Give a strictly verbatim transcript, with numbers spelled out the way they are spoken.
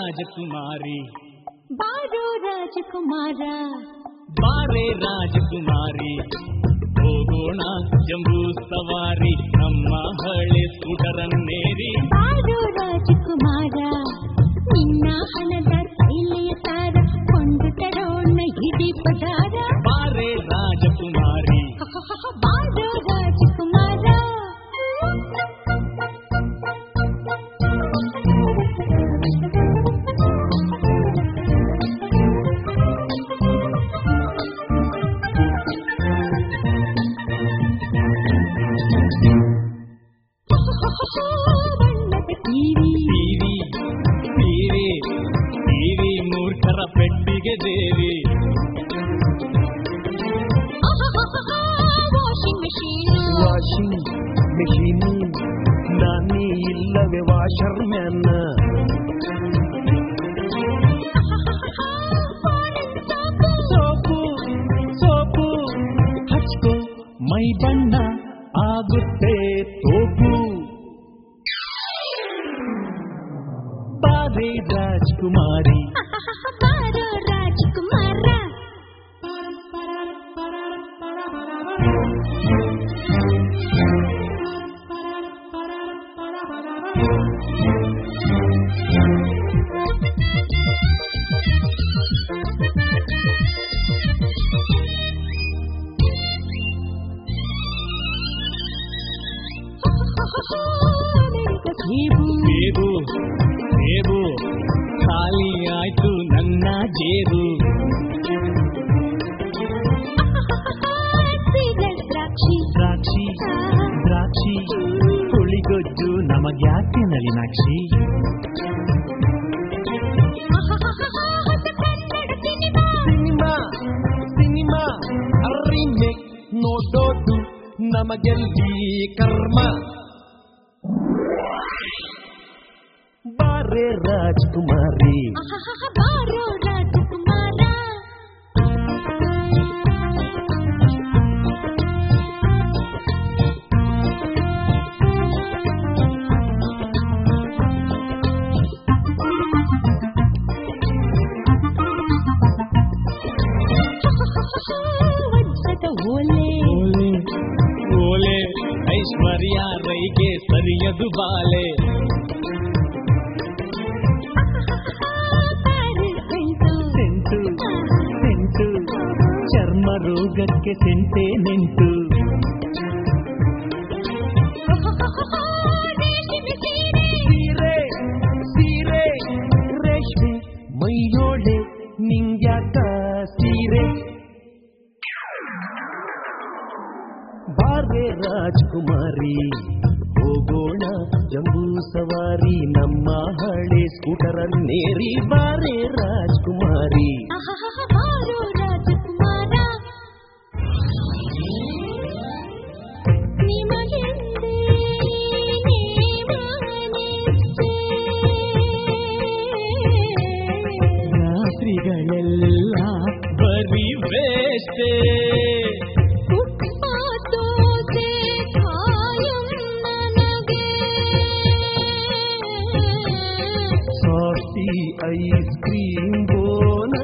ರಾಜಕುಮಾರಿ ಬಾರೋ ರಾಜಕುಮಾರ ಬಾರೆ ರಾಜಕುಮಾರಿ ಹೋಗೋಣ ಜಂಬೂ ಸವಾರಿ ನಮ್ಮ ಹಳೆ ಸ್ಕೂಟರನ್ನೇರಿ ಬಾರೋ ರಾಜಕುಮಾರ ನಿನ್ನ ಹಣದ ಕೈಲೆಯ ತಾರ ಕೊಂಡು ತರೋಣ ಇಡೀ ಪದಾರ ಬಾರೆ ರಾಜಕುಮಾರಿ ಬಾರೋ ರಾಜಕುಮಾರ ಮೂರ್ಖರ ಪೆಟ್ಟಿಗೆ ದೇವಿ ವಾಷಿಂಗ್ ಮೆಷೀನ್ ವಾಷಿಂಗ್ ಮೆಷೀನ್ ನಾನೇ ಇಲ್ಲವೇ ವಾಷರ್ ಮ್ಯಾನ್ ಸೋಪು ಸೋಪು ಹಚ್ಕೋ ಮೈ ಬಣ್ಣ ಆಗುತ್ತೆ ತೋಪು ಬಾರೆ ರಾಜಕುಮಾರಿ ಬಾರೋ ರಾಜಕುಮಾರ ಸೇಬು ಸೇಬು ಖಾಲಿ ಆಯ್ತು ನನ್ನ ಜೇಬು ದ್ರಾಕ್ಷಿ ದ್ರಾಕ್ಷಿ ದ್ರಾಕ್ಷಿ ಹುಳಿಗೊಜ್ಜು ನಮಗ್ಯಾಕೆ ನಳಿನಾಕ್ಷಿ ಸಿನಿಮಾ ಸಿನಿಮಾ ರೀಮೇಕ್ ನೋಡೋದು ನಮಗೆಲ್ಲಿ ಕರ್ಮ ಬಾರೆ ರಾಜಕುಮಾರಿ ಬಾರೋ ರಾಜಕುಮಾರ ವಜ್ರದ ಓಲೆ ಓಲೆ ಓಲೆ ಐಶ್ವರ್ಯ ರೈಗೆ ಸರಿಯದು ಬಾಲೆ ಸೆಂಟು ಸೆಂಟು ಚರ್ಮ ರೋಗಕ್ಕೆ ಸೆಂಟೆ ನೆಂಟು ಸೀರೆ ಸೀರೆ ರೇಷ್ಮೆ ಮೈಯೋಳೆ ನಿಂಗ್ಯಾಕ ಸೀರೆ ಬಾರೆ ರಾಜಕುಮಾರಿ ಹೋಗೋಣ ಜಂಬೂ ಸವಾರಿ ನಮ್ಮ ಹಳೆ ಸ್ಕೂಟರನ್ನೇರಿ ಬಾರೆ ರಾಜಕುಮಾರಿ ಬಾರೋ ರಾಜಕುಮಾರ ನಿಮಗೆಂದೇ ರಾತ್ರಿಗಳೆಲ್ಲ ಬರೀ ವೇಷ್ಟೇ ಸಾಫ್ಟಿ ಐಸ್ ಕ್ರೀಮ್ ಬೋನ